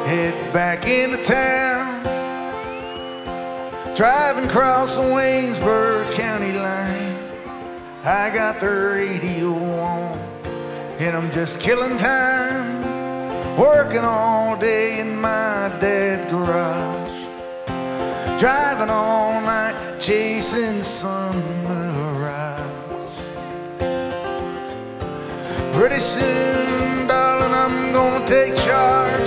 head back into town, driving across the Waynesburg County line. I got the radio on and I'm just killing time, working all day in my dad's garage, driving all night chasing some mirage. Pretty soon, darling, I'm gonna take charge,